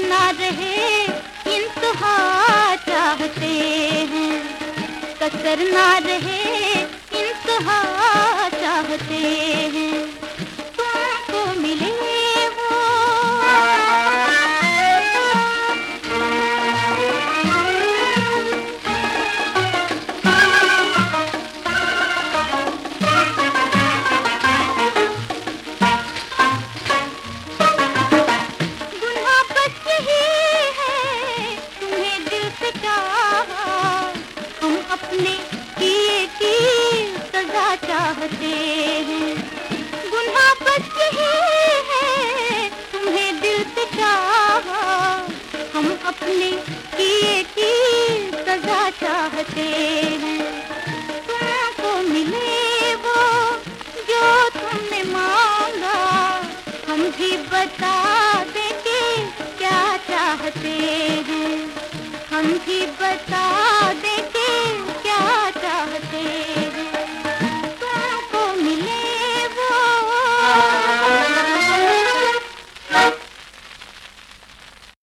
ना रहे इंतहा चाहते हैं, कसर ना रहे इंतहा चाहते हैं। तुमको मिले वो गुनाह बस यही है तुम्हें दिल से चाहा, हम अपने किए की सजा चाहते हैं। गुनाह बस यही है तुम्हें दिल से चाहा, हम अपने किए की सजा चाहते हैं। तुमको मिले वो जो तुमने मांगा, हम भी बता दें कि क्या चाहते हैं, हम भी बता